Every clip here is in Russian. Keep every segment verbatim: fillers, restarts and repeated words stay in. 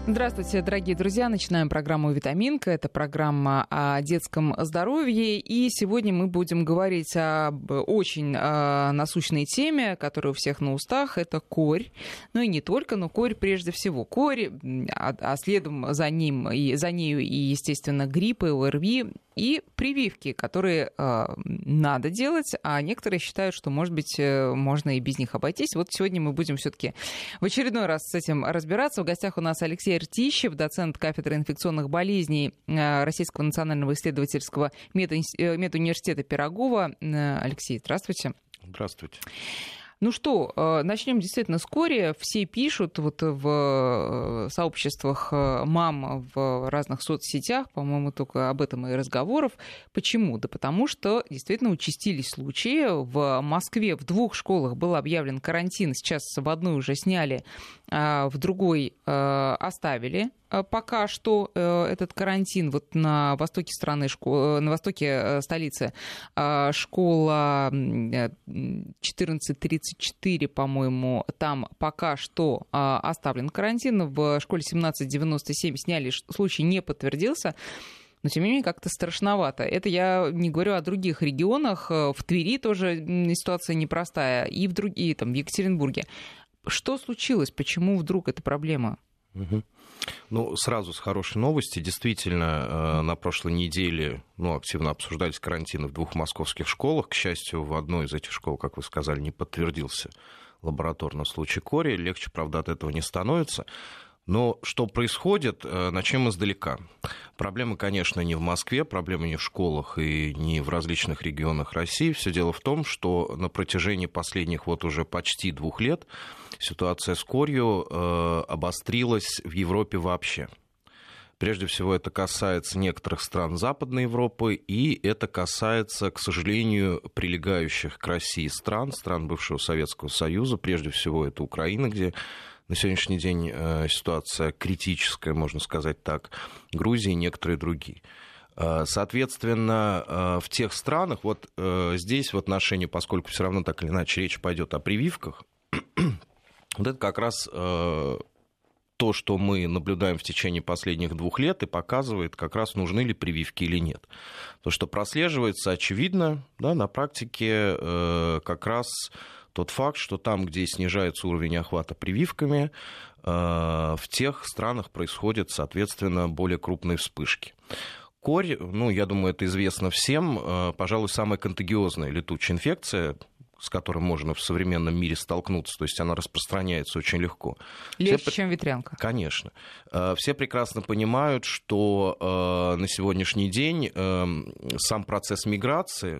Здравствуйте, дорогие друзья. Начинаем программу «Витаминка». Это программа о детском здоровье. И сегодня мы будем говорить об очень э, насущной теме, которая у всех на устах. Это корь. Ну и не только, но корь прежде всего. Корь, а, а следом за ним и за нею и, естественно, грипп и ОРВИ. И прививки, которые э, надо делать, а некоторые считают, что, может быть, э, можно и без них обойтись. Вот сегодня мы будем все-таки в очередной раз с этим разбираться. В гостях у нас Алексей Ртищев, доцент кафедры инфекционных болезней э, Российского национального исследовательского медуниверситета Пирогова. Э, Алексей, здравствуйте. Здравствуйте. Ну что, начнем действительно с кори. Все пишут вот в сообществах мам в разных соцсетях, по-моему, только об этом и разговоров. Почему? Да потому что действительно участились случаи. В Москве в двух школах был объявлен карантин, сейчас в одной уже сняли, в другой оставили. Пока что этот карантин вот на востоке страны, на востоке столицы школа четырнадцать тридцать четыре, по-моему, там пока что оставлен карантин. В школе семнадцать девяносто семь сняли, случай не подтвердился. Но, тем не менее, как-то страшновато. Это я не говорю о других регионах. В Твери тоже ситуация непростая. И в другие, там, в Екатеринбурге. Что случилось? Почему вдруг эта проблема? Угу. Ну, сразу с хорошей новости. Действительно, на прошлой неделе ну, активно обсуждались карантины в двух московских школах. К счастью, в одной из этих школ, как вы сказали, не подтвердился лабораторный случай кори. Легче, правда, от этого не становится. Но что происходит, начнем издалека. Проблема, конечно, не в Москве, проблема не в школах и не в различных регионах России. Все дело в том, что на протяжении последних вот уже почти двух лет ситуация с корью э, обострилась в Европе вообще. Прежде всего, это касается некоторых стран Западной Европы, и это касается, к сожалению, прилегающих к России стран, стран бывшего Советского Союза. Прежде всего, это Украина, где на сегодняшний день э, ситуация критическая, можно сказать так, Грузия и некоторые другие. Соответственно, в тех странах, вот здесь в отношении, поскольку все равно так или иначе речь пойдет о прививках, вот это как раз то, что мы наблюдаем в течение последних двух лет, и показывает, как раз нужны ли прививки или нет. То, что прослеживается, очевидно, да, на практике как раз тот факт, что там, где снижается уровень охвата прививками, в тех странах происходят, соответственно, более крупные вспышки. Корь, ну, я думаю, это известно всем, пожалуй, самая контагиозная летучая инфекция, с которой можно в современном мире столкнуться, то есть она распространяется очень легко. Легче, Все... чем ветрянка. Конечно. Все прекрасно понимают, что на сегодняшний день сам процесс миграции,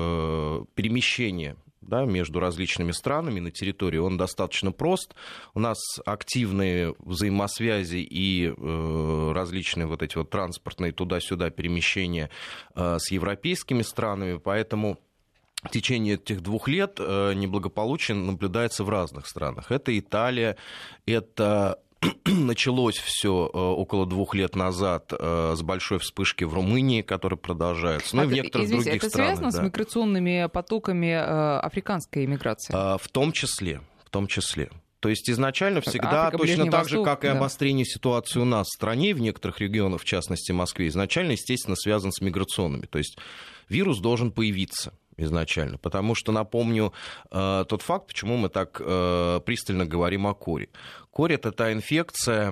перемещения, да, между различными странами на территории, он достаточно прост. У нас активные взаимосвязи и э, различные вот эти вот транспортные туда-сюда перемещения э, с европейскими странами, поэтому в течение этих двух лет э, неблагополучие наблюдается в разных странах. Это Италия, это... Началось все около двух лет назад с большой вспышки в Румынии, которая продолжается, ну и в некоторых извините, других это странах. Это связано да. с миграционными потоками африканской эмиграции? В том числе, в том числе. То есть изначально всегда, Африка, точно Ближний так Восток, же, как и да. обострение ситуации у нас в стране, в некоторых регионах, в частности в Москве, изначально, естественно, связан с миграционными. То есть вирус должен появиться изначально. Потому что, напомню, э, тот факт, почему мы так э, пристально говорим о коре. Корь — это та инфекция,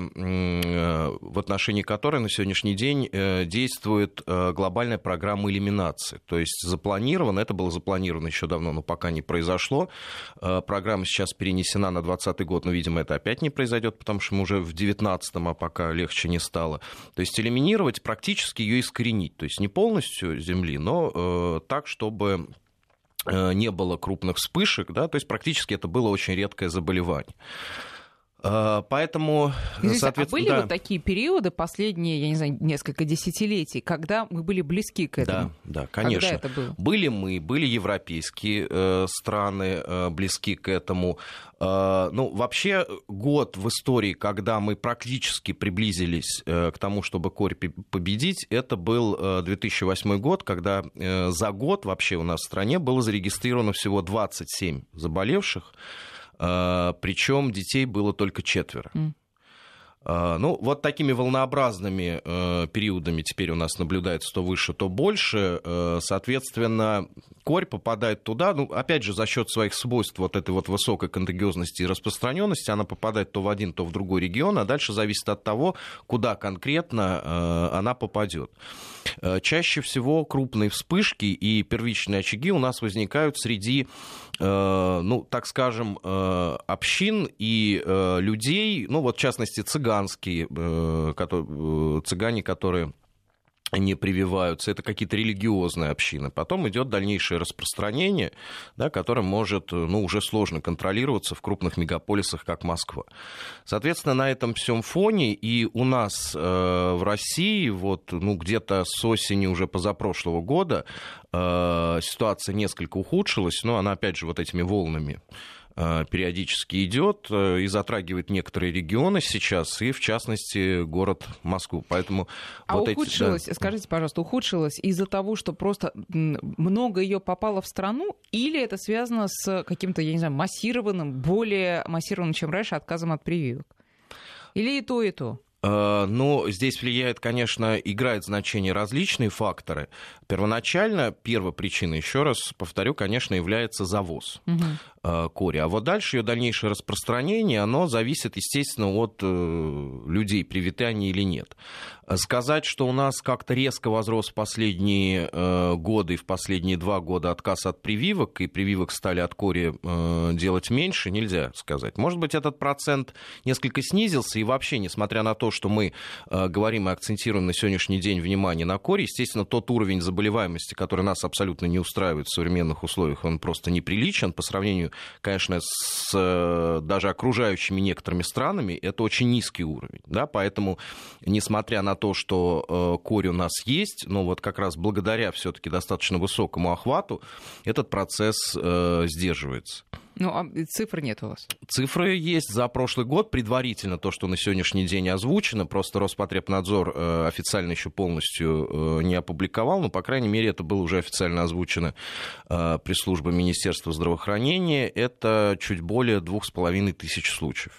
э, в отношении которой на сегодняшний день э, действует э, глобальная программа элиминации. То есть запланировано, это было запланировано еще давно, но пока не произошло. Э, программа сейчас перенесена на двадцатый год, но, видимо, это опять не произойдет, потому что мы уже в девятнадцатом, а пока легче не стало. То есть элиминировать, практически ее искоренить. То есть не полностью Земли, но э, так, чтобы не было крупных вспышек, да, то есть практически это было очень редкое заболевание. Поэтому, Извините, соответственно... А были да. вот такие периоды, последние, я не знаю, несколько десятилетий, когда мы были близки к этому? Да, да, конечно. Когда это было? Были мы, были европейские э, страны э, близки к этому. Э, ну, вообще, год в истории, когда мы практически приблизились э, к тому, чтобы корь победить, это был э, две тысячи восьмой год, когда э, за год вообще у нас в стране было зарегистрировано всего двадцать семь заболевших, причем детей было только четверо. Ну, вот такими волнообразными э, периодами теперь у нас наблюдается то выше, то больше. Э, соответственно, корь попадает туда, ну, опять же, за счет своих свойств вот этой вот высокой контагиозности и распространенности, она попадает то в один, то в другой регион, а дальше зависит от того, куда конкретно э, она попадет. Э, чаще всего крупные вспышки и первичные очаги у нас возникают среди, э, ну, так скажем, э, общин и э, людей, ну, вот в частности, цыган, цыгане, которые не прививаются, это какие-то религиозные общины. Потом идет дальнейшее распространение, да, которое может, ну, уже сложно контролироваться в крупных мегаполисах, как Москва. Соответственно, на этом всем фоне и у нас э, в России вот, ну, где-то с осени уже позапрошлого года э, ситуация несколько ухудшилась, но она, опять же, вот этими волнами периодически идет и затрагивает некоторые регионы сейчас, и в частности город Москву. Поэтому а вот ухудшилось, эти, да. Скажите, пожалуйста, ухудшилось из-за того, что просто много ее попало в страну, или это связано с каким-то, я не знаю, массированным, более массированным, чем раньше, отказом от прививок? Или и то, и то? Но здесь влияет, конечно, играет значение различные факторы. Первоначально первая причина, еще раз повторю, конечно, является завоз угу. кори. А вот дальше ее дальнейшее распространение, оно зависит, естественно, от людей, привиты они или нет. Сказать, что у нас как-то резко возрос в последние годы, в последние два года отказ от прививок, и прививок стали от кори делать меньше, нельзя сказать. Может быть, этот процент несколько снизился, и вообще, несмотря на то, что мы говорим и акцентируем на сегодняшний день внимание на кори, естественно, тот уровень заболеваемости, который нас абсолютно не устраивает в современных условиях, он просто неприличен по сравнению, конечно, с даже окружающими некоторыми странами, это очень низкий уровень, да, поэтому, несмотря на то, что корь у нас есть, но вот как раз благодаря все-таки достаточно высокому охвату этот процесс э, сдерживается. Ну, а цифр нет у вас? Цифры есть за прошлый год, предварительно то, что на сегодняшний день озвучено, просто Роспотребнадзор э, официально еще полностью э, не опубликовал, но, по крайней мере, это было уже официально озвучено э, пресс-службой Министерства здравоохранения, это чуть более двух с половиной тысяч случаев.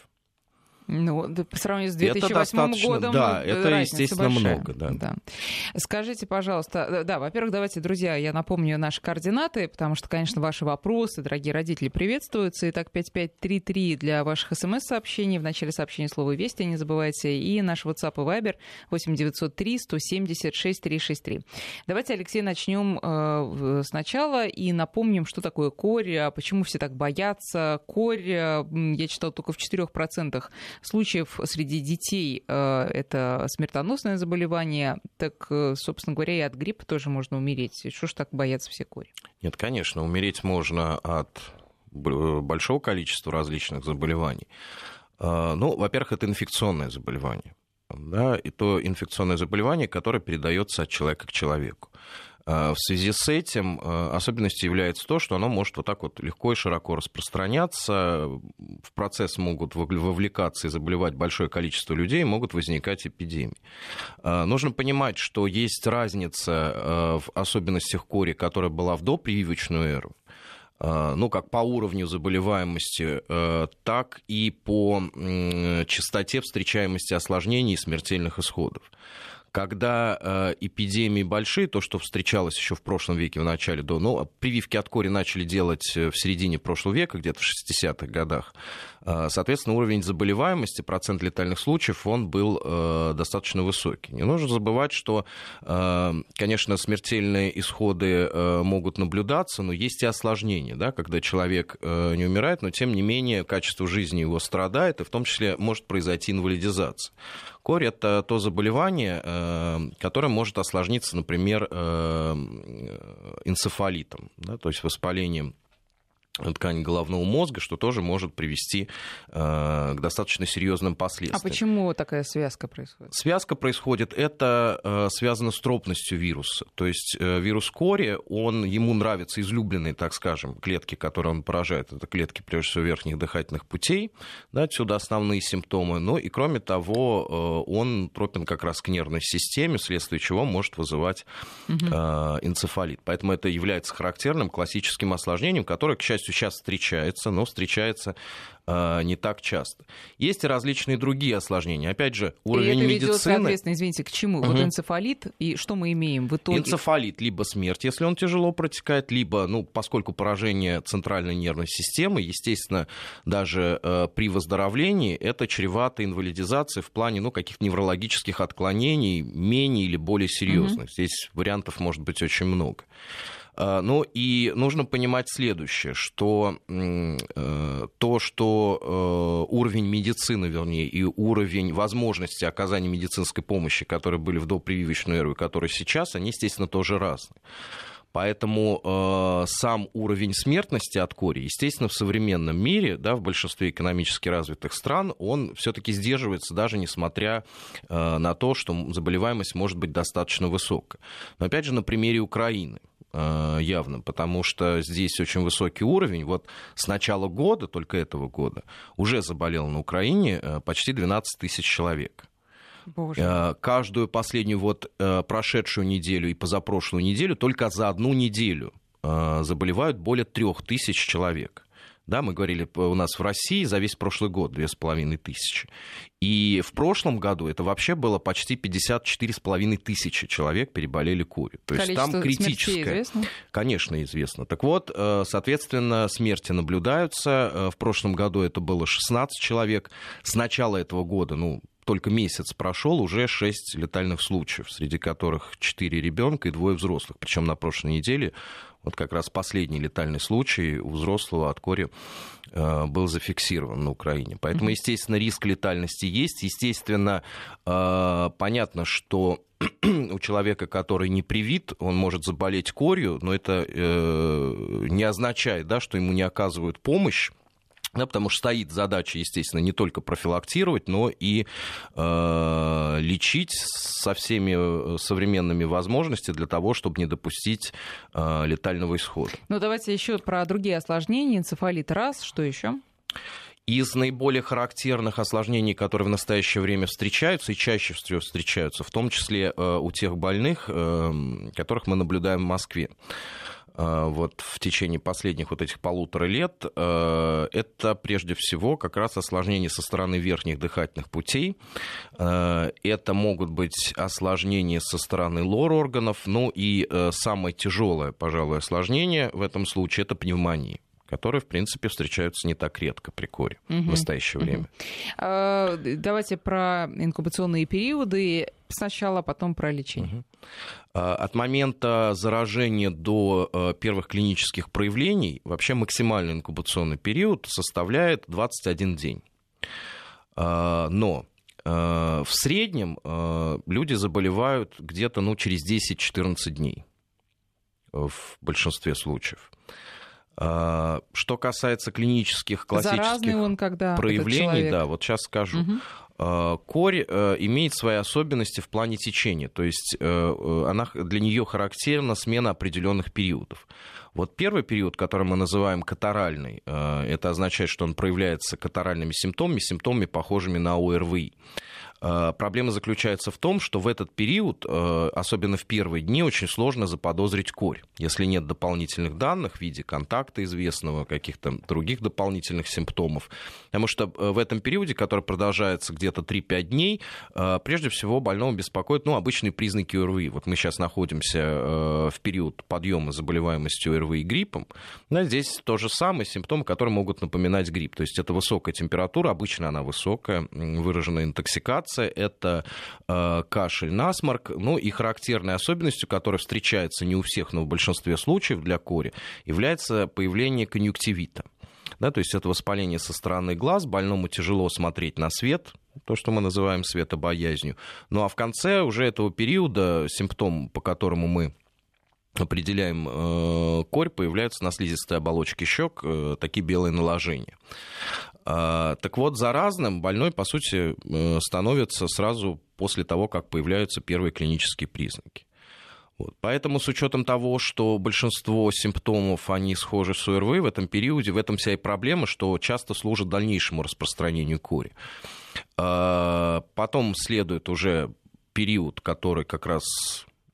Ну, по сравнению с две тысячи восьмым годом, да, это, естественно, большая. много. Да. Да. Скажите, пожалуйста, да, во-первых, давайте, друзья, я напомню наши координаты, потому что, конечно, ваши вопросы, дорогие родители, приветствуются. Итак, пять пять три три для ваших смс-сообщений. В начале сообщения слово «Вести», не забывайте. И наш WhatsApp и Viber восемь девятьсот три сто семьдесят шесть триста шестьдесят три. Давайте, Алексей, начнем э, сначала и напомним, что такое корь, почему все так боятся. Корь, я читала, только в четырёх процентах случаев среди детей э, это смертоносное заболевание, так, собственно говоря, и от гриппа тоже можно умереть. Что ж так боятся все кори? Нет, конечно, умереть можно от большого количества различных заболеваний. Э, ну, во-первых, это инфекционное заболевание. Да, и то инфекционное заболевание, которое передается от человека к человеку. В связи с этим особенностью является то, что оно может вот так вот легко и широко распространяться, в процесс могут вовлекаться и заболевать большое количество людей, могут возникать эпидемии. Нужно понимать, что есть разница в особенностях кори, которая была в допрививочную эру, ну, как по уровню заболеваемости, так и по частоте встречаемости осложнений и смертельных исходов. Когда э, эпидемии большие, то, что встречалось еще в прошлом веке, в начале, до, ну, прививки от кори начали делать в середине прошлого века, где-то в шестидесятых годах, э, соответственно, уровень заболеваемости, процент летальных случаев, он был э, достаточно высокий. Не нужно забывать, что, э, конечно, смертельные исходы э, могут наблюдаться, но есть и осложнения, да, когда человек э, не умирает, но, тем не менее, качество жизни его страдает, и в том числе может произойти инвалидизация. Корь – это то заболевание, которое может осложниться, например, энцефалитом, да, то есть воспалением ткани головного мозга, что тоже может привести э, к достаточно серьезным последствиям. А почему такая связка происходит? Связка происходит, это э, связано с тропностью вируса. То есть э, вирус кори, он, ему нравятся излюбленные, так скажем, клетки, которые он поражает. Это клетки, прежде всего, верхних дыхательных путей. Да, отсюда основные симптомы. Ну и, кроме того, э, он тропен как раз к нервной системе, вследствие чего может вызывать э, энцефалит. Поэтому это является характерным классическим осложнением, которое, к счастью, счастью, сейчас встречается, но встречается не так часто. Есть и различные другие осложнения. Опять же, уровень и это медицины... ведет, соответственно, извините, к чему? Угу. Вот энцефалит, и что мы имеем в итоге? Энцефалит, либо смерть, если он тяжело протекает, либо, ну, поскольку поражение центральной нервной системы, естественно, даже э, при выздоровлении это чревато инвалидизацией в плане, ну, каких-то неврологических отклонений, менее или более серьезных. Угу. Здесь вариантов может быть очень много. Ну и нужно понимать следующее, что э, то, что э, уровень медицины, вернее, и уровень возможности оказания медицинской помощи, которые были в допрививочную эру и которые сейчас, они, естественно, тоже разные. Поэтому э, сам уровень смертности от кори, естественно, в современном мире, да, в большинстве экономически развитых стран, он все-таки сдерживается, даже несмотря э, на то, что заболеваемость может быть достаточно высокая. Но опять же, на примере Украины явно, потому что здесь очень высокий уровень. Вот с начала года, только этого года, уже заболело на Украине почти двенадцать тысяч человек. Боже. Каждую последнюю вот прошедшую неделю и позапрошлую неделю только за одну неделю заболевают более трех тысяч человек. Да, мы говорили, у нас в России за весь прошлый год две с половиной тысячи. И в прошлом году это вообще было почти пятьдесят четыре с половиной тысячи человек переболели корью. То есть там критическое. Известно? Конечно, известно. Так вот, соответственно, смерти наблюдаются. В прошлом году это было шестнадцать человек. С начала этого года, ну, только месяц прошел, уже шесть летальных случаев, среди которых четыре ребенка и двое взрослых. Причем на прошлой неделе вот как раз последний летальный случай у взрослого от кори э, был зафиксирован на Украине. Поэтому, естественно, риск летальности есть. Естественно, э, понятно, что у человека, который не привит, он может заболеть корью, но это э, не означает, да, что ему не оказывают помощь. Да, потому что стоит задача, естественно, не только профилактировать, но и э, лечить со всеми современными возможностями для того, чтобы не допустить э, летального исхода. Ну, давайте еще про другие осложнения. Энцефалит раз, что еще? Из наиболее характерных осложнений, которые в настоящее время встречаются и чаще всего встречаются, в том числе э, у тех больных, э, которых мы наблюдаем в Москве. Вот в течение последних вот этих полутора лет, это прежде всего как раз осложнения со стороны верхних дыхательных путей, это могут быть осложнения со стороны лор-органов, ну и самое тяжелое, пожалуй, осложнение в этом случае – это пневмония, которые, в принципе, встречаются не так редко при коре угу. в настоящее время. Угу. Давайте про инкубационные периоды сначала, потом про лечение. Угу. От момента заражения до первых клинических проявлений вообще максимальный инкубационный период составляет двадцать один день. Но в среднем люди заболевают где-то ну, через десять-четырнадцать дней в большинстве случаев. Что касается клинических классических он, проявлений, да, вот сейчас скажу. Угу. Корь имеет свои особенности в плане течения, то есть она, для нее характерна смена определенных периодов. Вот первый период, который мы называем катаральный, это означает, что он проявляется катаральными симптомами, симптомами, похожими на ОРВИ. Проблема заключается в том, что в этот период, особенно в первые дни, очень сложно заподозрить корь, если нет дополнительных данных в виде контакта известного, каких-то других дополнительных симптомов. Потому что в этом периоде, который продолжается где-то три-пять дней, прежде всего больного беспокоят ну, обычные признаки ОРВИ. Вот мы сейчас находимся в период подъема заболеваемости ОРВИ и гриппом. Да, здесь то же самое, симптомы, которые могут напоминать грипп. То есть это высокая температура, обычно она высокая, выраженная интоксикация. Это э, кашель, насморк, ну и характерной особенностью, которая встречается не у всех, но в большинстве случаев для кори, является появление конъюнктивита. Да, то есть это воспаление со стороны глаз, больному тяжело смотреть на свет, то, что мы называем светобоязнью. Ну а в конце уже этого периода симптом, по которому мы определяем э, корь, появляются на слизистой оболочке щек э, такие белые наложения. Э, так вот, заразным больной, по сути, э, становится сразу после того, как появляются первые клинические признаки. Вот. Поэтому с учетом того, что большинство симптомов, они схожи с ОРВИ в этом периоде, в этом вся и проблема, что часто служит дальнейшему распространению кори. Э, потом следует уже период, который как раз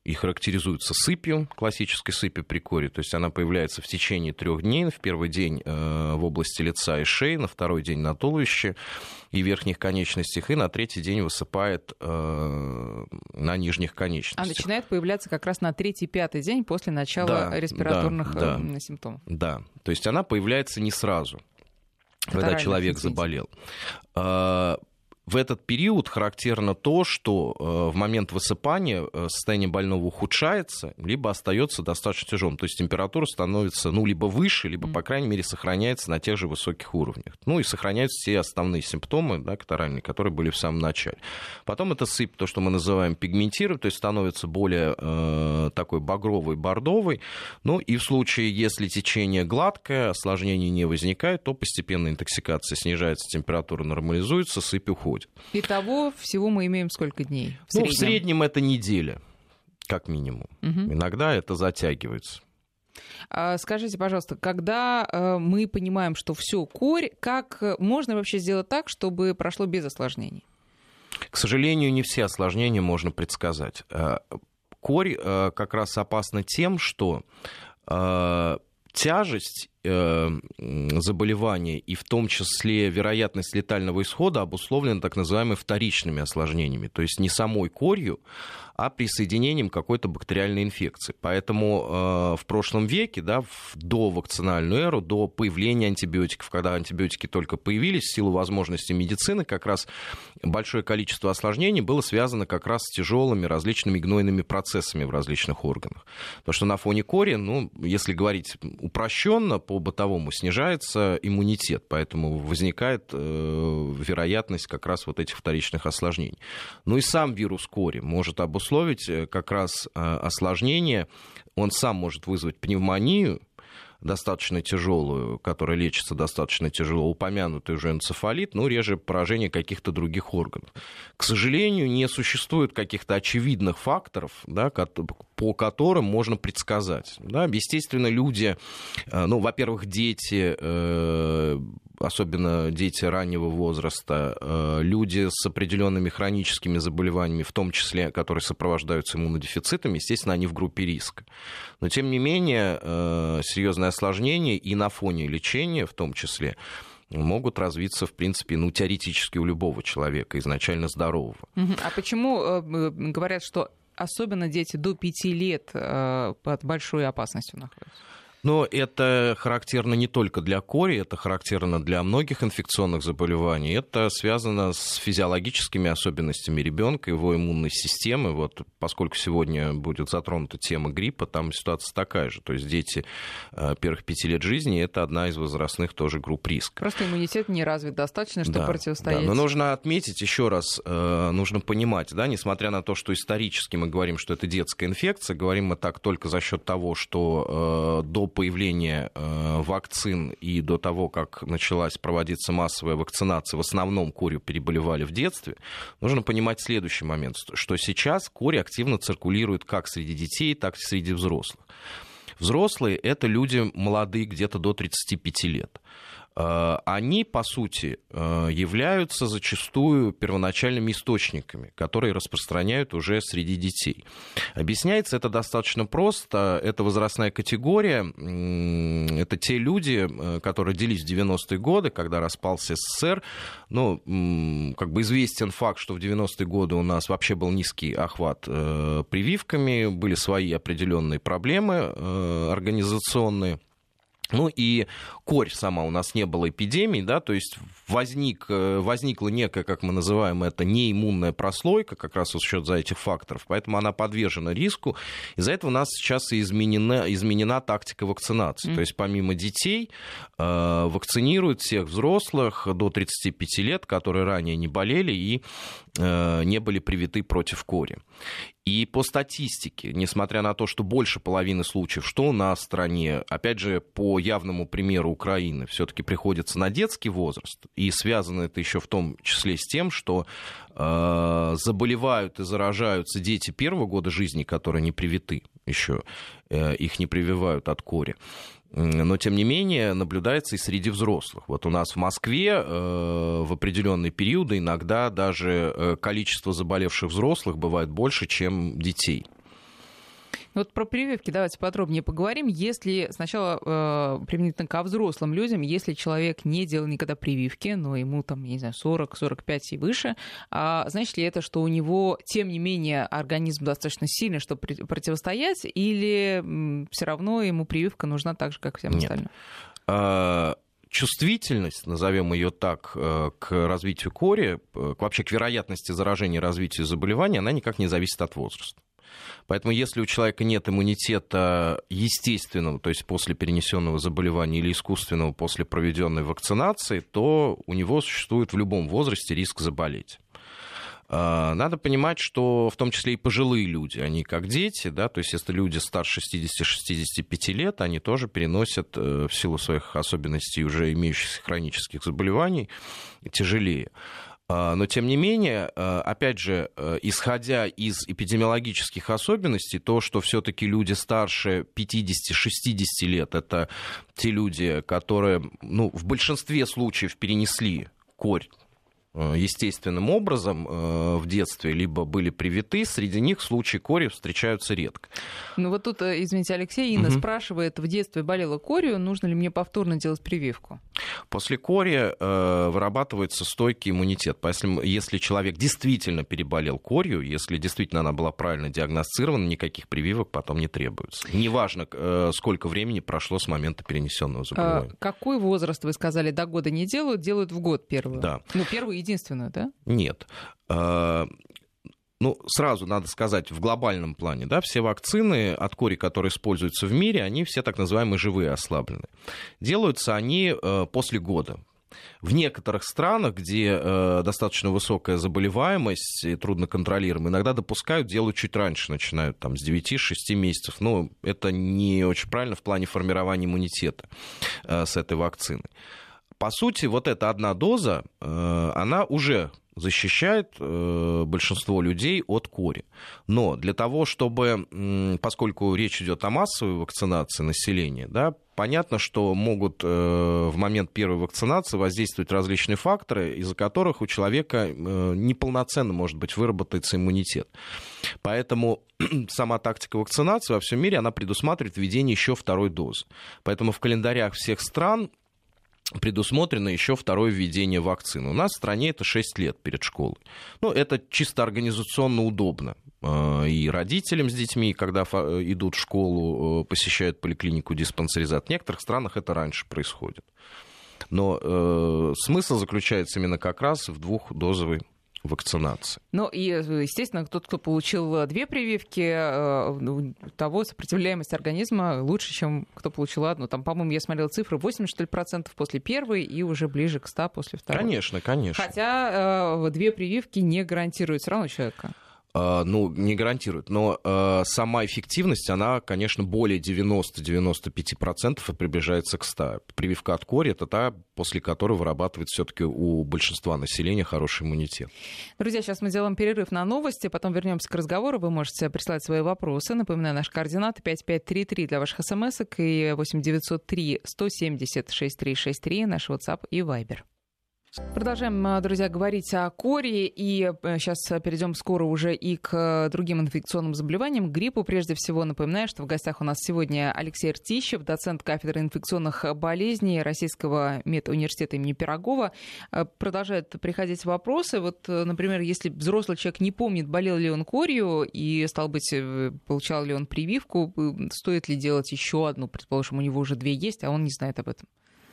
и характеризуется сыпью, классической сыпью при коре. То есть она появляется в течение трех дней. В первый день э, в области лица и шеи, на второй день на туловище и верхних конечностях, и на третий день высыпает э, на нижних конечностях. А начинает появляться как раз на третий-пятый день после начала да, респираторных да, э, да, симптомов. Да, то есть она появляется не сразу, когда Катаральных человек инфекций. заболел. В этот период характерно то, что в момент высыпания состояние больного ухудшается, либо остается достаточно тяжелым. То есть температура становится ну, либо выше, либо, по крайней мере, сохраняется на тех же высоких уровнях. Ну и сохраняются те основные симптомы, да, катаральные, которые были в самом начале. Потом это сыпь, то, что мы называем пигментированием, то есть становится более э, такой багровый, бордовый. Ну и в случае, если течение гладкое, осложнений не возникает, то постепенно интоксикация снижается, температура нормализуется, сыпь уходит. Итого всего мы имеем сколько дней? В ну, среднем? в среднем это неделя, как минимум. Угу. Иногда это затягивается. А, скажите, пожалуйста, когда а, мы понимаем, что все корь, как можно вообще сделать так, чтобы прошло без осложнений? К сожалению, не все осложнения можно предсказать. Корь как раз опасна тем, что тяжесть заболевания и в том числе вероятность летального исхода обусловлена так называемыми вторичными осложнениями, то есть не самой корью, а присоединением какой-то бактериальной инфекции. Поэтому э, в прошлом веке, да, в довакцинальную эру, до появления антибиотиков, когда антибиотики только появились, в силу возможностей медицины, как раз большое количество осложнений было связано как раз с тяжелыми различными гнойными процессами в различных органах. Потому что на фоне кори, ну, если говорить упрощенно, по-бытовому снижается иммунитет, поэтому возникает э, вероятность как раз вот этих вторичных осложнений. Ну и сам вирус кори может обусловить как раз осложнение. Он сам может вызвать пневмонию, достаточно тяжелую, которая лечится достаточно тяжело, упомянутый уже энцефалит, но реже поражение каких-то других органов. К сожалению, не существует каких-то очевидных факторов, да, по которым можно предсказать. Да, естественно, люди, ну, во-первых, дети, особенно дети раннего возраста, люди с определенными хроническими заболеваниями, в том числе, которые сопровождаются иммунодефицитом, естественно, они в группе риска. Но, тем не менее, серьезные осложнения и на фоне лечения, в том числе, могут развиться, в принципе, ну, теоретически у любого человека, изначально здорового. А почему э, говорят, что особенно дети до пяти лет э, под большой опасностью находятся? Но это характерно не только для кори, это характерно для многих инфекционных заболеваний. Это связано с физиологическими особенностями ребенка, его иммунной системы. Вот, поскольку сегодня будет затронута тема гриппа, там ситуация такая же. То есть дети первых пяти лет жизни – это одна из возрастных тоже групп риска. Просто иммунитет не развит достаточно, чтобы да, противостоять. Да. Но нужно отметить еще раз, нужно понимать, да, несмотря на то, что исторически мы говорим, что это детская инфекция, говорим мы так только за счет того, что до появления э, вакцин и до того, как началась проводиться массовая вакцинация, в основном корью переболевали в детстве, нужно понимать следующий момент, что сейчас корь активно циркулирует как среди детей, так и среди взрослых. Взрослые – это люди молодые, где-то до тридцати пяти лет. Они, по сути, являются зачастую первоначальными источниками, которые распространяют уже среди детей. Объясняется это достаточно просто. Это возрастная категория. Это те люди, которые родились в девяностые годы, когда распался СССР. Ну, как бы известен факт, что в девяностые годы у нас вообще был низкий охват прививками, были свои определенные проблемы организационные. Ну и корь сама, у нас не было эпидемий, да, то есть возник, возникла некая, как мы называем это, неиммунная прослойка, как раз за счет за этих факторов, поэтому она подвержена риску. Из-за этого у нас сейчас и изменена, изменена тактика вакцинации. Mm. То есть помимо детей э, вакцинируют всех взрослых до тридцати пяти лет, которые ранее не болели и э, не были привиты против кори. И по статистике, несмотря на то, что больше половины случаев, что у нас в стране, опять же, по явному примеру Украины, все-таки приходится на детский возраст, и связано это еще в том числе с тем, что э, заболевают и заражаются дети первого года жизни, которые не привиты еще, э, их не прививают от кори. Но, тем не менее, наблюдается и среди взрослых. Вот у нас в Москве э, в определенные периоды иногда даже количество заболевших взрослых бывает больше, чем детей. Вот про прививки давайте подробнее поговорим. Если сначала э, применительно ко взрослым людям, если человек не делал никогда прививки, но ему там, я не знаю, сорок сорок пять и выше, а значит ли это, что у него, тем не менее, организм достаточно сильный, чтобы при- противостоять, или м, все равно ему прививка нужна так же, как всем Нет. остальным? А... Чувствительность, назовем ее так, к развитию кори, вообще к вероятности заражения и развития заболевания, она никак не зависит от возраста. Поэтому если у человека нет иммунитета естественного, то есть после перенесенного заболевания, или искусственного после проведенной вакцинации, то у него существует в любом возрасте риск заболеть. Надо понимать, что в том числе и пожилые люди, они как дети, да, то есть если люди старше шестидесяти-шестидесяти пяти лет, они тоже переносят в силу своих особенностей уже имеющихся хронических заболеваний тяжелее. Но, тем не менее, опять же, исходя из эпидемиологических особенностей, то, что все-таки люди старше пятидесяти-шестидесяти лет, это те люди, которые, ну, в большинстве случаев перенесли корь естественным образом в детстве, либо были привиты, среди них случаи кори встречаются редко. Ну вот тут, извините, Алексей, Инна угу. спрашивает, в детстве болела корью, нужно ли мне повторно делать прививку? После кори э, вырабатывается стойкий иммунитет. Если, если человек действительно переболел корью, если действительно она была правильно диагностирована, никаких прививок потом не требуется. Неважно, э, сколько времени прошло с момента перенесенного заболевания. А какой возраст, вы сказали, до года не делают, делают в год первую? Да. Ну, первую единственную, да? Нет. Ну, сразу надо сказать, в глобальном плане, да, все вакцины от кори, которые используются в мире, они все так называемые живые ослабленные. Делаются они после года. В некоторых странах, где э, достаточно высокая заболеваемость и трудно контролируемая, иногда допускают, делают чуть раньше, начинают там, с девяти-шести месяцев. Но это не очень правильно в плане формирования иммунитета э, с этой вакциной. По сути, вот эта одна доза, э, она уже защищает э, большинство людей от кори. Но для того, чтобы, э, поскольку речь идет о массовой вакцинации населения, да, понятно, что могут э, в момент первой вакцинации воздействовать различные факторы, из-за которых у человека э, неполноценно, может быть, выработается иммунитет. Поэтому сама тактика вакцинации во всем мире, она предусматривает введение еще второй дозы. Поэтому в календарях всех стран предусмотрено еще второе введение вакцины. У нас в стране это шесть лет перед школой. Ну, это чисто организационно удобно. И родителям с детьми, когда идут в школу, посещают поликлинику, диспансеризат. В некоторых странах это раньше происходит. Но э, смысл заключается именно как раз в двухдозовой вакцинации. Ну и, естественно, тот, кто получил две прививки, у того сопротивляемость организма лучше, чем кто получил одну. Там, по-моему, я смотрела цифры, восемьдесят что ли, процентов после первой и уже ближе к ста после второй. Конечно, конечно. Хотя э, две прививки не гарантируют все равно человека. Ну, не гарантирует, но э, сама эффективность, она, конечно, более девяносто-девяносто пять процентов и приближается к ста процентам. Прививка от кори — это та, после которой вырабатывает все-таки у большинства населения хороший иммунитет. Друзья, сейчас мы делаем перерыв на новости, потом вернемся к разговору. Вы можете прислать свои вопросы. Напоминаю, наши координаты пять пять три три для ваших смс-ок и восемь девятьсот три сто семьдесят шесть триста шестьдесят три, наш WhatsApp и Viber. Продолжаем, друзья, говорить о кори, и сейчас перейдем скоро уже и к другим инфекционным заболеваниям, к гриппу. Прежде всего, напоминаю, что в гостях у нас сегодня Алексей Ртищев, доцент кафедры инфекционных болезней Российского медуниверситета имени Пирогова. Продолжают приходить вопросы. Вот, например, если взрослый человек не помнит, болел ли он корью и, стало быть, получал ли он прививку, стоит ли делать еще одну, предположим, у него уже две есть, а он не знает об этом?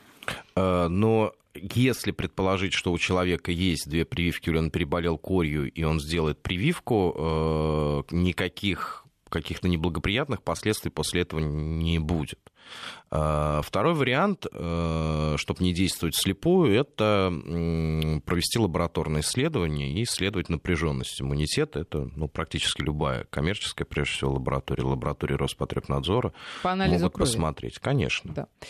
Но если предположить, что у человека есть две прививки, или он переболел корью, и он сделает прививку, никаких каких-то неблагоприятных последствий после этого не будет. Второй вариант, чтобы не действовать вслепую, это провести лабораторное исследование и исследовать напряженность иммунитета. Это ну, практически любая коммерческая, прежде всего, лаборатория, лаборатория Роспотребнадзора по анализу могут крови. Посмотреть. Конечно. Да.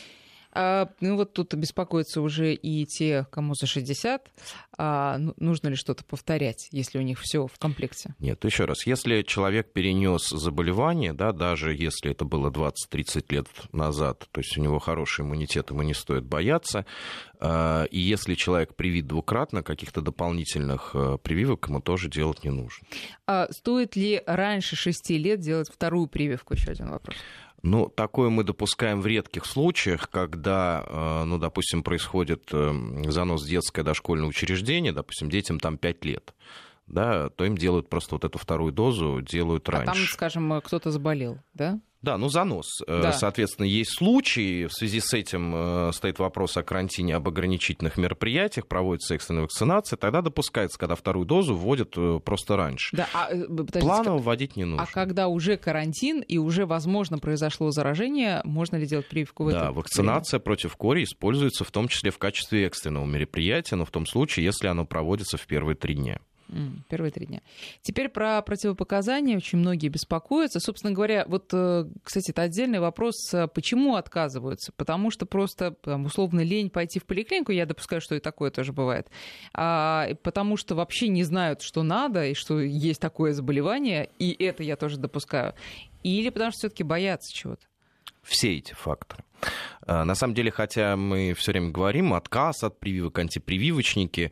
А, ну вот тут беспокоятся уже и те, кому за шестьдесят. А, ну, нужно ли что-то повторять, если у них все в комплекте? Нет, еще раз, если человек перенес заболевание, да, даже если это было двадцать-тридцать лет назад, то есть у него хороший иммунитет, ему не стоит бояться, и если человек привит двукратно, каких-то дополнительных прививок ему тоже делать не нужно. А стоит ли раньше шести лет делать вторую прививку? Еще один вопрос. Ну, такое мы допускаем в редких случаях, когда, ну, допустим, происходит занос в детское дошкольное учреждение, допустим, детям там пять лет, да, то им делают просто вот эту вторую дозу, делают раньше. А там, скажем, кто-то заболел, да? Да, ну занос. Да. Соответственно, есть случаи, в связи с этим стоит вопрос о карантине, об ограничительных мероприятиях, проводится экстренная вакцинация, тогда допускается, когда вторую дозу вводят просто раньше. Да, а, планово вводить не нужно. А когда уже карантин и уже, возможно, произошло заражение, можно ли делать прививку в это Да, вакцинация время? против кори используется в том числе в качестве экстренного мероприятия, но в том случае, если оно проводится в первые три дня. Первые три дня. Теперь про противопоказания очень многие беспокоятся. Собственно говоря, вот, кстати, это отдельный вопрос, почему отказываются? Потому что просто, там, условно, лень пойти в поликлинику, я допускаю, что и такое тоже бывает, а, потому что вообще не знают, что надо, и что есть такое заболевание, и это я тоже допускаю. Или потому что все-таки боятся чего-то. Все эти факторы. На самом деле, хотя мы все время говорим, отказ от прививок, антипрививочники,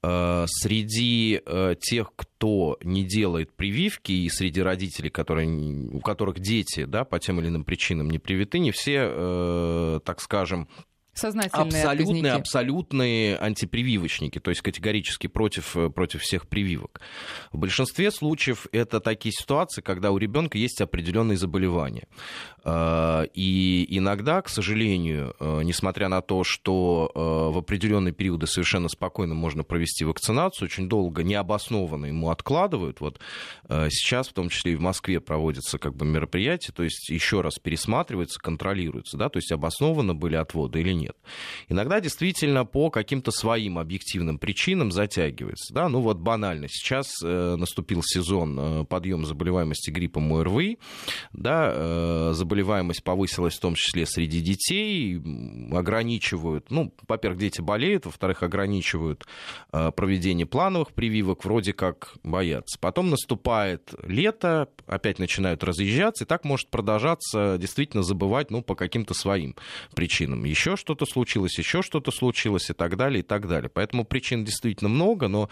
среди тех, кто не делает прививки, и среди родителей, которые, у которых дети, да, по тем или иным причинам не привиты, не все, так скажем, сознательные абсолютные, отказники. абсолютные антипрививочники, то есть категорически против, против всех прививок. В большинстве случаев это такие ситуации, когда у ребенка есть определенные заболевания. И иногда, к сожалению, несмотря на то, что в определенные периоды совершенно спокойно можно провести вакцинацию, очень долго необоснованно ему откладывают. Вот сейчас, в том числе и в Москве, проводятся как бы мероприятия, то есть еще раз пересматривается, контролируется, да, то есть обоснованно были отводы или нет. Нет. Иногда действительно по каким-то своим объективным причинам затягивается. Да? Ну вот банально. Сейчас э, наступил сезон э, подъема заболеваемости гриппом ОРВИ. Да, э, заболеваемость повысилась в том числе среди детей. Ограничивают, ну, во-первых, дети болеют, во-вторых, ограничивают э, проведение плановых прививок, вроде как боятся. Потом наступает лето, опять начинают разъезжаться, и так может продолжаться, действительно забывать, ну, по каким-то своим причинам. Еще что что-то случилось, еще что-то случилось и так далее, и так далее. Поэтому причин действительно много, но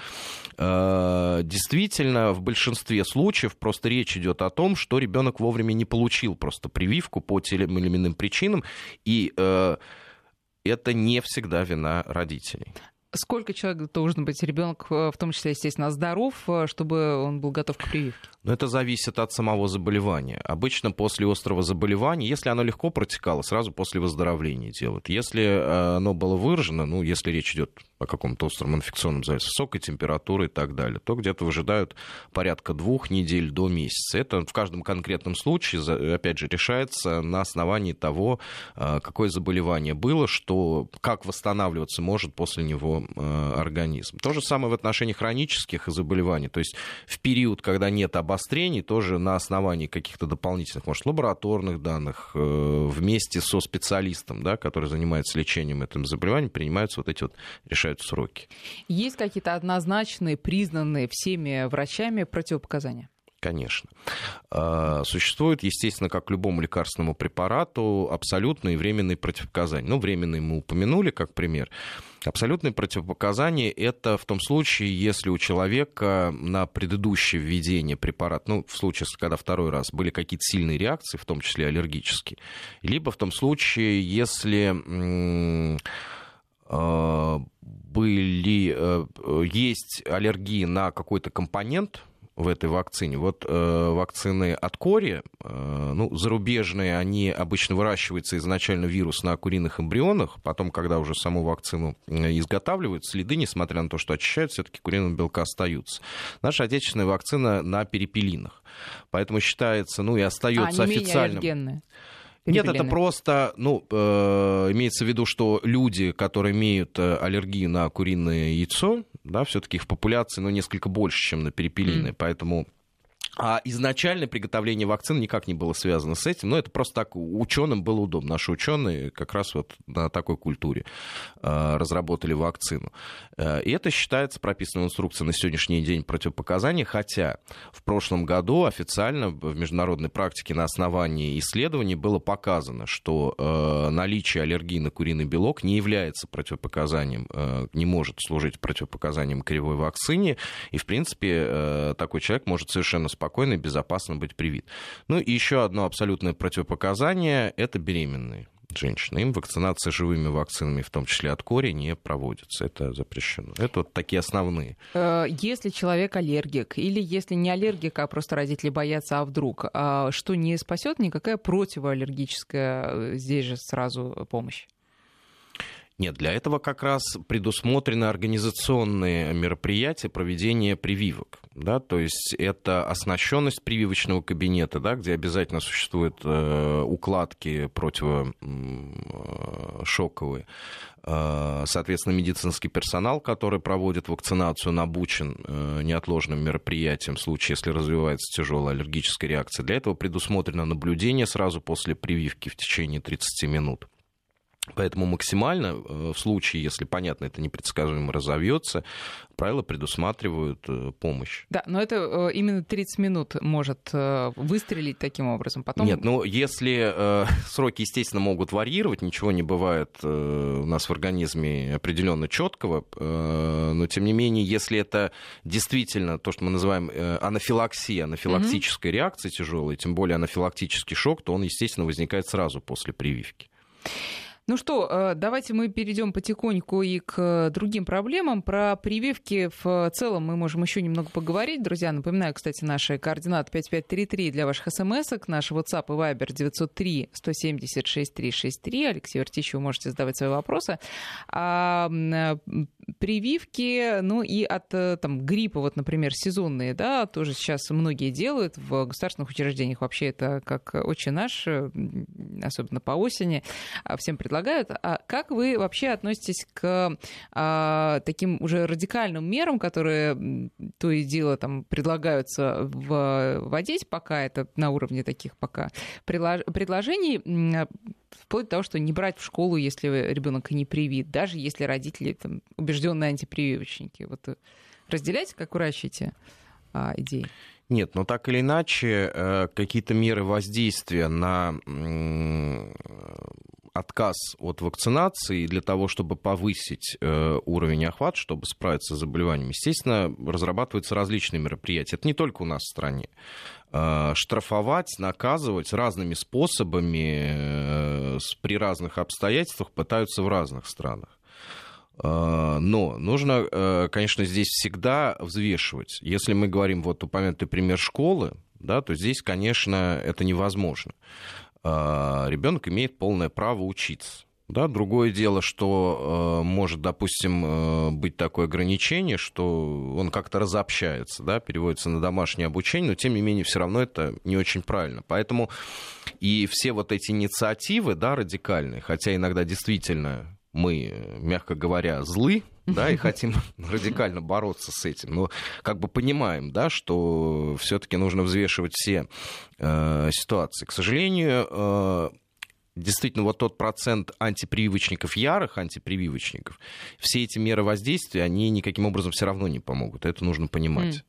э, действительно в большинстве случаев просто речь идет о том, что ребенок вовремя не получил просто прививку по тем или иным причинам, и э, это не всегда вина родителей. Сколько человек должен быть ребенок, в том числе, естественно, здоров, чтобы он был готов к прививке? Но это зависит от самого заболевания. Обычно после острого заболевания, если оно легко протекало, сразу после выздоровления делают. Если оно было выражено, ну, если речь идет о каком-то остром инфекционном заболевании, с высокой температурой и так далее, то где-то выжидают порядка двух недель до месяца. Это в каждом конкретном случае, опять же, решается на основании того, какое заболевание было, что, как восстанавливаться может после него организм. То же самое в отношении хронических заболеваний. То есть в период, когда нет обострений, тоже на основании каких-то дополнительных, может, лабораторных данных, вместе со специалистом, да, который занимается лечением этого заболевания, принимаются вот эти вот, решаются сроки. Есть какие-то однозначные, признанные всеми врачами противопоказания? Конечно. Существует, естественно, как к любому лекарственному препарату, абсолютные и временные противопоказания. Ну, временные мы упомянули как пример. Абсолютные противопоказания – это в том случае, если у человека на предыдущее введение препарата, ну, в случае, когда второй раз были какие-то сильные реакции, в том числе аллергические, либо в том случае, если были, есть аллергии на какой-то компонент в этой вакцине. Вот э, вакцины от кори, э, ну, зарубежные, они обычно выращиваются изначально вирус на куриных эмбрионах, потом, когда уже саму вакцину изготавливают, следы, несмотря на то, что очищают, все-таки куриного белка остаются. Наша отечественная вакцина на перепелинах. Поэтому считается, ну, и остается а, не официальным. Менее аллергенная. Нет, это просто, ну, э, имеется в виду, что люди, которые имеют аллергию на куриное яйцо, да, все-таки их в популяции, ну, несколько больше, чем на перепелиное, mm. поэтому А изначально приготовление вакцин никак не было связано с этим. Но это просто так ученым было удобно. Наши ученые как раз вот на такой культуре э, разработали вакцину. Э, и это считается прописанной в инструкции на сегодняшний день противопоказаний. Хотя в прошлом году официально в международной практике на основании исследований было показано, что э, наличие аллергии на куриный белок не является противопоказанием, э, не может служить противопоказанием к кривой вакцине. И, в принципе, э, такой человек может совершенно спокойно спокойно и безопасно быть привит. Ну и еще одно абсолютное противопоказание – это беременные женщины. Им вакцинация живыми вакцинами, в том числе от кори, не проводится. Это запрещено. Это вот такие основные. Если человек аллергик, или если не аллергик, а просто родители боятся, а вдруг, что не спасет никакая противоаллергическая здесь же сразу помощь? Нет, для этого как раз предусмотрены организационные мероприятия проведения прививок. Да, то есть это оснащенность прививочного кабинета, да, где обязательно существуют э, укладки противошоковые. Э, соответственно, медицинский персонал, который проводит вакцинацию, он обучен э, неотложным мероприятиям в случае, если развивается тяжелая аллергическая реакция. Для этого предусмотрено наблюдение сразу после прививки в течение тридцати минут. Поэтому максимально, в случае, если, понятно, это непредсказуемо разовьется, правила предусматривают помощь. Да, но это именно тридцать минут может выстрелить таким образом. Потом... Нет, ну если э, сроки, естественно, могут варьировать, ничего не бывает э, у нас в организме определенно четкого, э, но тем не менее, если это действительно то, что мы называем э, анафилаксия, анафилактическая mm-hmm. реакция тяжелая, тем более анафилактический шок, то он, естественно, возникает сразу после прививки. Ну что, давайте мы перейдем потихоньку и к другим проблемам. Про прививки в целом мы можем еще немного поговорить. Друзья, напоминаю, кстати, наши координаты пять пять три три для ваших смс-ок, наш WhatsApp и Viber девятьсот три сто семьдесят шесть триста шестьдесят три. Алексей Вертич, вы можете задавать свои вопросы. А, прививки, ну и от там, гриппа, вот, например, сезонные, да, тоже сейчас многие делают в государственных учреждениях. Вообще это как отче наш, особенно по осени, всем предлагают. А как вы вообще относитесь к а, таким уже радикальным мерам, которые то и дело там предлагаются вводить, пока это на уровне таких пока предложений, вплоть до того, что не брать в школу, если ребенок не привит, даже если родители там, убежденные антипрививочники. Вот разделяете, как врач, эти а, идеи? Нет, но так или иначе, какие-то меры воздействия на отказ от вакцинации для того, чтобы повысить э, уровень охвата, чтобы справиться с заболеванием, естественно, разрабатываются различные мероприятия. Это не только у нас в стране. Э, штрафовать, наказывать разными способами э, при разных обстоятельствах пытаются в разных странах. Э, но нужно, э, конечно, здесь всегда взвешивать. Если мы говорим, вот упомянутый пример школы, да, то здесь, конечно, это невозможно. Ребенок имеет полное право учиться. Да? Другое дело, что э, может, допустим, э, быть такое ограничение, что он как-то разобщается, да, переводится на домашнее обучение, но, тем не менее, все равно это не очень правильно. Поэтому и все вот эти инициативы, да, радикальные, хотя иногда действительно мы, мягко говоря, злы, да, и хотим радикально бороться с этим, но как бы понимаем, да, что все-таки нужно взвешивать все э, ситуации. К сожалению, э, действительно, вот тот процент антипрививочников, ярых антипрививочников, все эти меры воздействия, они никаким образом все равно не помогут, это нужно понимать.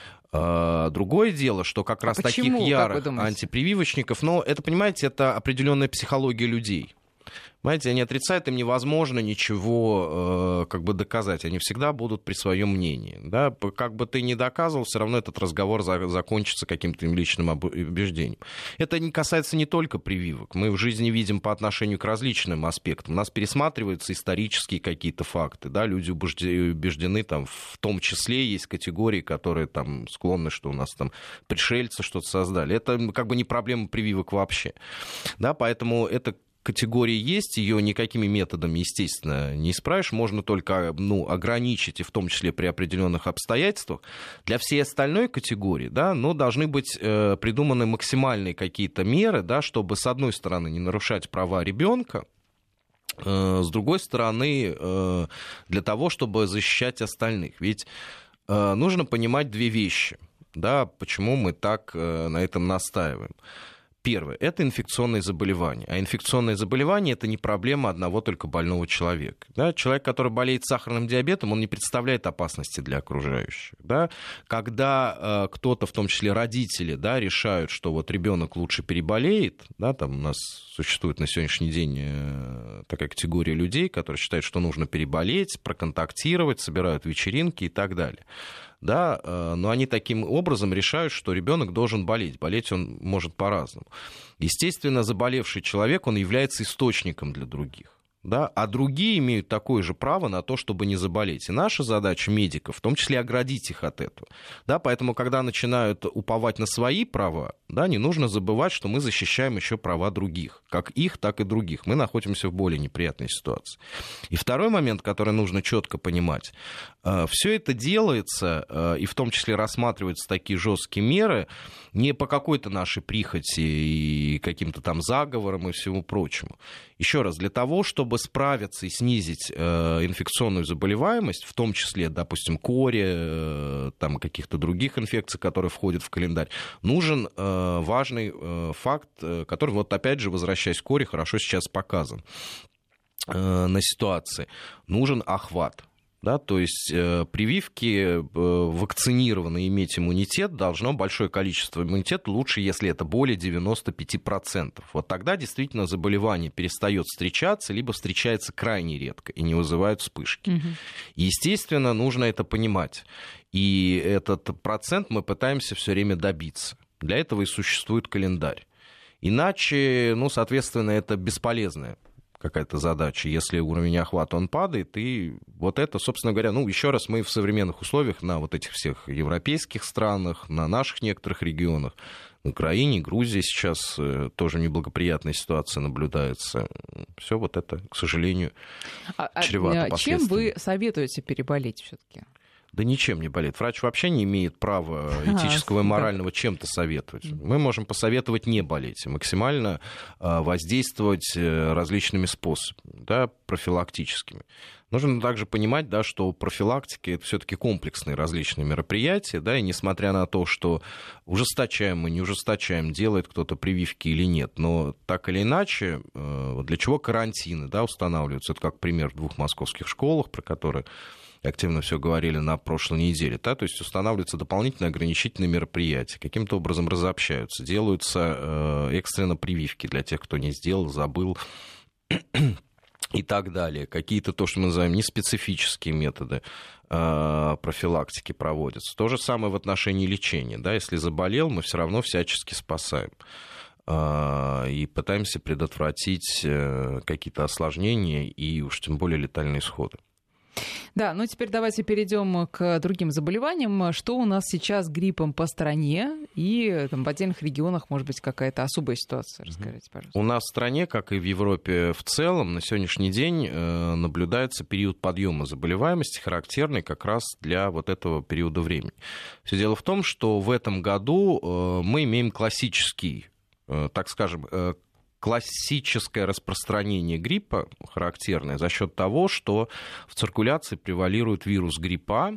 Mm. Другое дело, что как раз а таких почему, ярых антипрививочников, но это, понимаете, это определенная психология людей. Понимаете, они отрицают, им невозможно ничего э, как бы доказать. Они всегда будут при своем мнении. Да? Как бы ты ни доказывал, все равно этот разговор за, закончится каким-то им личным убеждением. Это не касается не только прививок. Мы в жизни видим по отношению к различным аспектам. У нас пересматриваются исторические какие-то факты. Да? Люди убеждены, там, в том числе есть категории, которые там, склонны, что у нас там пришельцы что-то создали. Это как бы не проблема прививок вообще. Да? Поэтому это категория есть, ее никакими методами, естественно, не исправишь, можно только ну, ограничить, и в том числе при определенных обстоятельствах. Для всей остальной категории, да, но должны быть э, придуманы максимальные какие-то меры, да, чтобы, с одной стороны, не нарушать права ребенка, э, с другой стороны, э, для того, чтобы защищать остальных. Ведь э, нужно понимать две вещи. Да, почему мы так на этом настаиваем? Первое – это инфекционные заболевания. А инфекционные заболевания – это не проблема одного только больного человека. Да? Человек, который болеет сахарным диабетом, он не представляет опасности для окружающих. Да? Когда э, кто-то, в том числе родители, да, решают, что вот ребенок лучше переболеет, да, там у нас существует на сегодняшний день э, такая категория людей, которые считают, что нужно переболеть, проконтактировать, собирают вечеринки и так далее. Да, но они таким образом решают, что ребенок должен болеть. Болеть он может по-разному. Естественно, заболевший человек, он является источником для других. Да, а другие имеют такое же право на то, чтобы не заболеть. И наша задача медиков, в том числе, оградить их от этого. Да, поэтому, когда начинают уповать на свои права, да, не нужно забывать, что мы защищаем еще права других. Как их, так и других. Мы находимся в более неприятной ситуации. И второй момент, который нужно четко понимать. Все это делается, и в том числе рассматриваются такие жесткие меры, не по какой-то нашей прихоти и каким-то там заговорам и всему прочему. Еще раз, для того, чтобы справиться и снизить э, инфекционную заболеваемость, в том числе, допустим, кори, э, там, каких-то других инфекций, которые входят в календарь, нужен э, важный э, факт, э, который, вот опять же, возвращаясь к кори, хорошо сейчас показан э, на ситуации. Нужен охват. Да, то есть э, прививки, э, вакцинированные, иметь иммунитет должно большое количество иммунитета, лучше, если это более девяносто пять процентов. Вот тогда действительно заболевание перестает встречаться, либо встречается крайне редко и не вызывает вспышки. Угу. Естественно, нужно это понимать. И этот процент мы пытаемся все время добиться. Для этого и существует календарь. Иначе, ну, соответственно, это бесполезное какая-то задача, если уровень охвата он падает, и вот это, собственно говоря, ну, еще раз, мы в современных условиях на вот этих всех европейских странах, на наших некоторых регионах, в Украине, Грузии сейчас тоже неблагоприятная ситуация наблюдается. Все вот это, к сожалению, чревато а, последствиями. Чем вы советуете переболеть все-таки? Да ничем не болеет. Врач вообще не имеет права этического и морального чем-то советовать. Мы можем посоветовать не болеть, максимально воздействовать различными способами, да, профилактическими. Нужно также понимать, да, что профилактика — это все-таки комплексные различные мероприятия, да, и несмотря на то, что ужесточаем мы, не ужесточаем, делает кто-то прививки или нет, но так или иначе, для чего карантины, да, устанавливаются? Это как пример в двух московских школах, про которые активно все говорили на прошлой неделе, да, то есть устанавливаются дополнительные ограничительные мероприятия, каким-то образом разобщаются, делаются э, экстренно прививки для тех, кто не сделал, забыл и так далее. Какие-то, то, что мы называем, неспецифические методы э, профилактики проводятся. То же самое в отношении лечения, да, если заболел, мы все равно всячески спасаем э, и пытаемся предотвратить э, какие-то осложнения и уж тем более летальные исходы. Да, ну теперь давайте перейдем к другим заболеваниям. Что у нас сейчас с гриппом по стране? И там, в отдельных регионах, может быть, какая-то особая ситуация? Расскажите, пожалуйста. У нас в стране, как и в Европе в целом, на сегодняшний день наблюдается период подъема заболеваемости, характерный как раз для вот этого периода времени. Все дело в том, что в этом году мы имеем классический, так скажем, классическое распространение гриппа, характерное, за счет того, что в циркуляции превалирует вирус гриппа,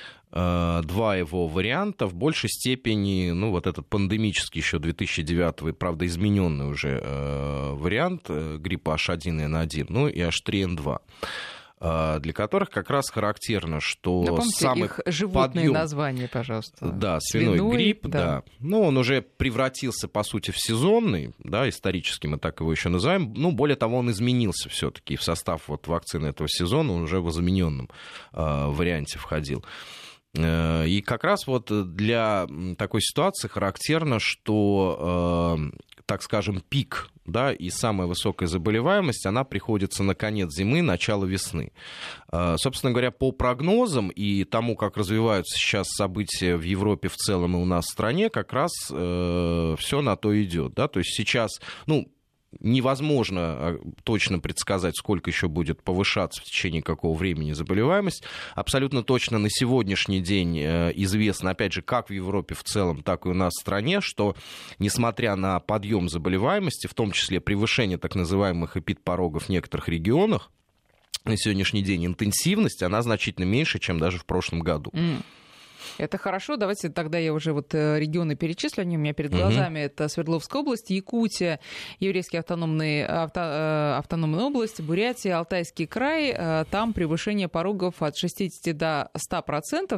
два его варианта, в большей степени, ну, вот этот пандемический еще две тысячи девятого, правда, измененный уже вариант гриппа эйч один эн один, ну и эйч три эн два. Для которых как раз характерно, что напомните самый их животные подъем... названия, пожалуйста. Да, свиной, свиной грипп, да. да. Ну, он уже превратился, по сути, в сезонный, да, исторически мы так его еще называем. Ну, более того, он изменился все-таки в состав вот вакцины этого сезона, он уже в измененном э, варианте входил. И как раз вот для такой ситуации характерно, что, э, так скажем, пик, да, и самая высокая заболеваемость, она приходится на конец зимы, начало весны. Э, собственно говоря, по прогнозам и тому, как развиваются сейчас события в Европе в целом и у нас в стране, как раз э, все на то идет, да, то есть сейчас, ну, невозможно точно предсказать, сколько еще будет повышаться в течение какого времени заболеваемость. Абсолютно точно на сегодняшний день известно, опять же, как в Европе в целом, так и у нас в стране, что несмотря на подъем заболеваемости, в том числе превышение так называемых эпидпорогов в некоторых регионах, на сегодняшний день интенсивность, она значительно меньше, чем даже в прошлом году. Mm. Это хорошо. Давайте тогда я уже вот регионы перечислю. Они у меня перед глазами. Угу. Это Свердловская область, Якутия, Еврейский автономный, авто, автономная область, Бурятия, Алтайский край. Там превышение порогов от шестидесяти до ста процентов.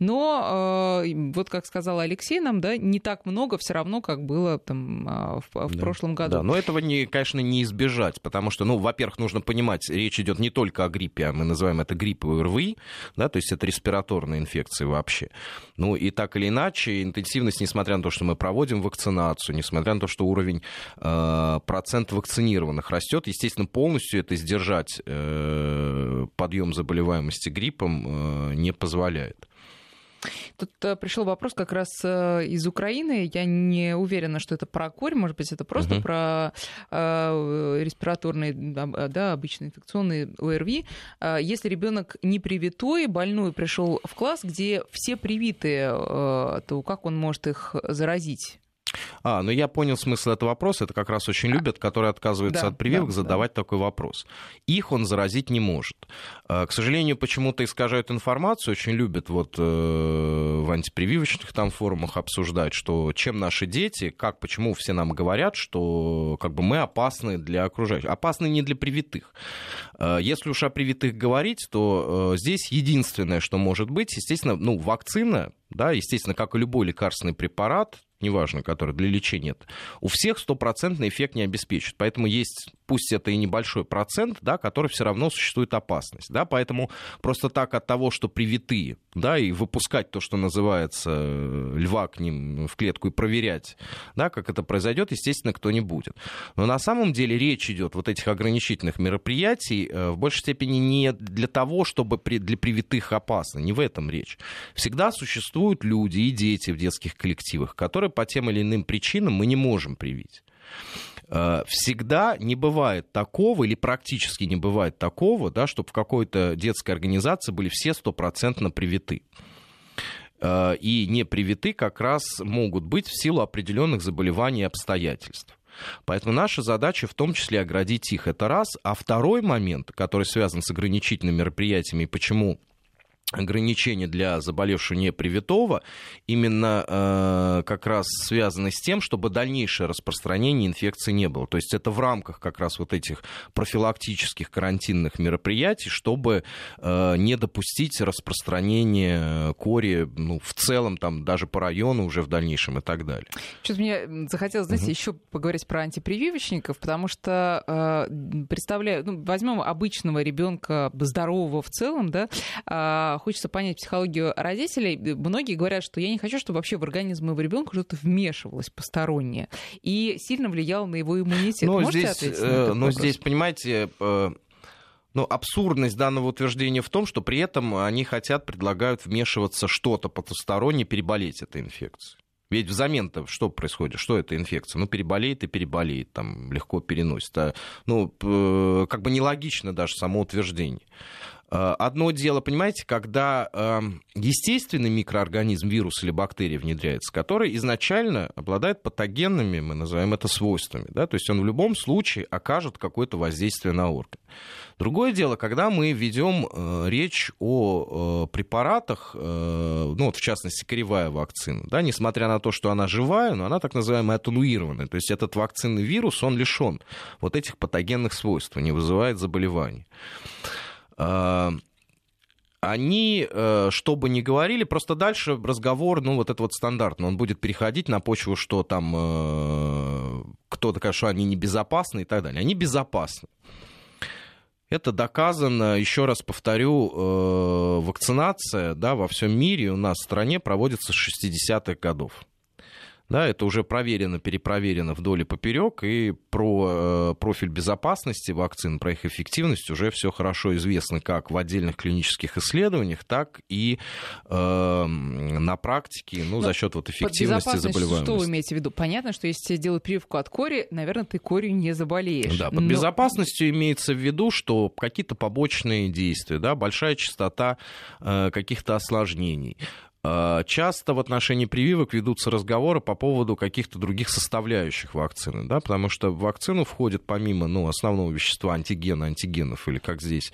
Но вот, как сказал Алексей нам, да, не так много все равно, как было там в, в да. прошлом году. Да, но этого, не, конечно, не избежать, потому что, ну, во-первых, нужно понимать, речь идет не только о гриппе, а мы называем это грипп и ОРВИ, да, то есть это респираторные инфекции вообще. Ну и так или иначе, интенсивность, несмотря на то, что мы проводим вакцинацию, несмотря на то, что уровень, э, процент вакцинированных растет, естественно, полностью это сдержать э, подъем заболеваемости гриппом э, не позволяет. Тут пришел вопрос как раз из Украины. Я не уверена, что это про корь, может быть, это просто uh-huh. про э, респираторные, да, обычные инфекционные ОРВИ. Если ребенок не привитой, больной пришел в класс, где все привитые, э, то как он может их заразить? А, ну я понял смысл этого вопроса. Это как раз очень любят, которые отказываются да, от прививок, да, задавать да. такой вопрос. Их он заразить не может. К сожалению, почему-то искажают информацию, очень любят вот в антипрививочных там форумах обсуждать, что чем наши дети, как, почему все нам говорят, что как бы мы опасны для окружающих. Опасны не для привитых. Если уж о привитых говорить, то здесь единственное, что может быть, естественно, ну, вакцина, да, естественно, как и любой лекарственный препарат, неважно, который для лечения, у всех стопроцентный эффект не обеспечит. Поэтому есть, пусть это и небольшой процент, да, который все равно существует опасность. Да, поэтому просто так от того, что привитые, да, и выпускать то, что называется, льва к ним в клетку и проверять, да, как это произойдет, естественно, кто не будет. Но на самом деле речь идет вот этих ограничительных мероприятий в большей степени не для того, чтобы для привитых опасно, не в этом речь. Всегда существуют люди и дети в детских коллективах, которые по тем или иным причинам мы не можем привить. Всегда не бывает такого, или практически не бывает такого, да, чтобы в какой-то детской организации были все стопроцентно привиты. И не привиты как раз могут быть в силу определенных заболеваний и обстоятельств. Поэтому наша задача в том числе оградить их. Это раз. А второй момент, который связан с ограничительными мероприятиями, почему ограничения для заболевшего непривитого именно э, как раз связаны с тем, чтобы дальнейшее распространение инфекции не было. То есть это в рамках как раз вот этих профилактических карантинных мероприятий, чтобы э, не допустить распространения кори, ну, в целом там даже по району уже в дальнейшем и так далее. Что-то мне захотелось, знаете, угу. еще поговорить про антипрививочников, потому что э, представляю, ну, возьмем обычного ребенка здорового в целом, да, э, хочется понять психологию родителей. Многие говорят, что я не хочу, чтобы вообще в организм моего ребенка что-то вмешивалось постороннее и сильно влияло на его иммунитет. Но Можете здесь, ответить на этот но вопрос? Здесь, понимаете, ну, абсурдность данного утверждения в том, что при этом они хотят, предлагают вмешиваться что-то потустороннее, переболеть этой инфекцией. Ведь взамен-то что происходит? Что это инфекция? Ну, переболеет и переболеет, там, легко переносит. А, ну, как бы нелогично даже само утверждение. Одно дело, понимаете, когда э, естественный микроорганизм, вирус или бактерия внедряется, который изначально обладает патогенными, мы называем это, свойствами, да, то есть он в любом случае окажет какое-то воздействие на орган. Другое дело, когда мы ведем э, речь о э, препаратах, э, ну вот в частности коревая вакцина, да, несмотря на то, что она живая, но она так называемая атенуированная, то есть этот вакцинный вирус, он лишен вот этих патогенных свойств, не вызывает заболеваний. Они, что бы ни говорили, просто дальше разговор, ну, вот это вот стандартно, он будет переходить на почву, что там кто-то скажет, что они небезопасны и так далее. Они безопасны. Это доказано, еще раз повторю, вакцинация, да, во всем мире у нас в стране проводится с шестидесятых годов. Да, это уже проверено, перепроверено вдоль и поперек, и про э, профиль безопасности вакцин, про их эффективность уже все хорошо известно как в отдельных клинических исследованиях, так и э, на практике, ну, за счет вот эффективности заболеваемости. Что вы имеете в виду? Понятно, что если тебе делают прививку от кори, наверное, ты корью не заболеешь. Да, под но... безопасностью имеется в виду, что какие-то побочные действия, да, большая частота э, каких-то осложнений. Часто в отношении прививок ведутся разговоры по поводу каких-то других составляющих вакцины, да, потому что в вакцину входит помимо, ну, основного вещества антигена, антигенов, или как здесь,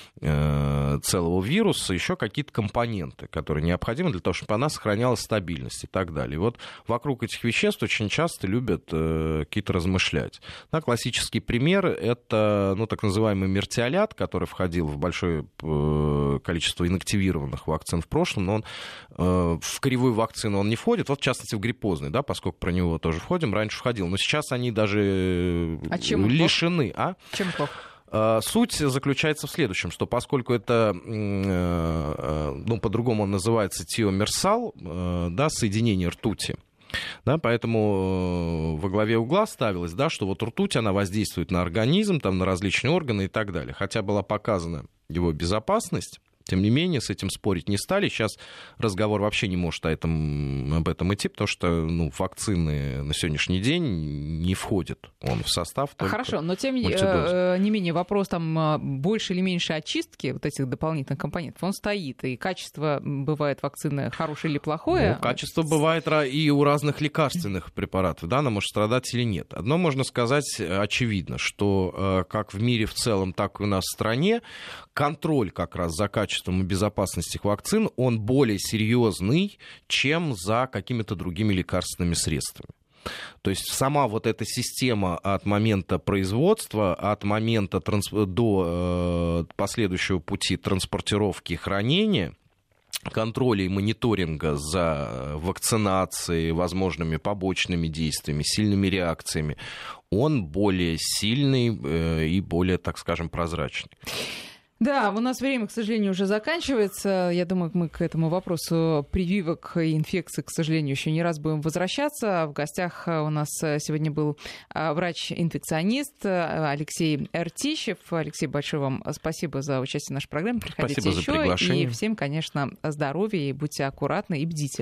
целого вируса, еще какие-то компоненты, которые необходимы для того, чтобы она сохраняла стабильность и так далее. И вот вокруг этих веществ очень часто любят э, какие-то размышлять. Да, классический пример — это, ну, так называемый мертиолат, который входил в большое э, количество инактивированных вакцин в прошлом, но он э, в кривую вакцину он не входит, вот в частности в гриппозный, да, поскольку про него тоже входим, раньше входил, но сейчас они даже а чем лишены. А? Чем плохо? Суть заключается в следующем, что поскольку это, ну, по-другому он называется тиомерсал, да, соединение ртути, да, поэтому во главе угла ставилось, да, что вот ртуть, она воздействует на организм, там, на различные органы и так далее. Хотя была показана его безопасность, тем не менее, с этим спорить не стали. Сейчас разговор вообще не может о этом, об этом идти, потому что, ну, вакцины на сегодняшний день не входят он в состав. Хорошо, но тем мультидоз. не менее вопрос там больше или меньше очистки вот этих дополнительных компонентов, он стоит. И качество бывает вакцины хорошее или плохое? Ну, качество бывает и у разных лекарственных препаратов, да, она может страдать или нет. Одно можно сказать очевидно, что как в мире в целом, так и у нас в стране контроль как раз за качеством и безопасности вакцин, он более серьезный, чем за какими-то другими лекарственными средствами. То есть сама вот эта система от момента производства, от момента транс... до э, последующего пути транспортировки и хранения, контроля и мониторинга за вакцинацией, возможными побочными действиями, сильными реакциями, он более сильный э, и более, так скажем, прозрачный. Да, у нас время, к сожалению, уже заканчивается. Я думаю, мы к этому вопросу прививок и инфекций, к сожалению, еще не раз будем возвращаться. В гостях у нас сегодня был врач-инфекционист Алексей Ртищев. Алексей, большое вам спасибо за участие в нашей программе. Приходите спасибо еще. За приглашение. И всем, конечно, здоровья, и будьте аккуратны и бдительны.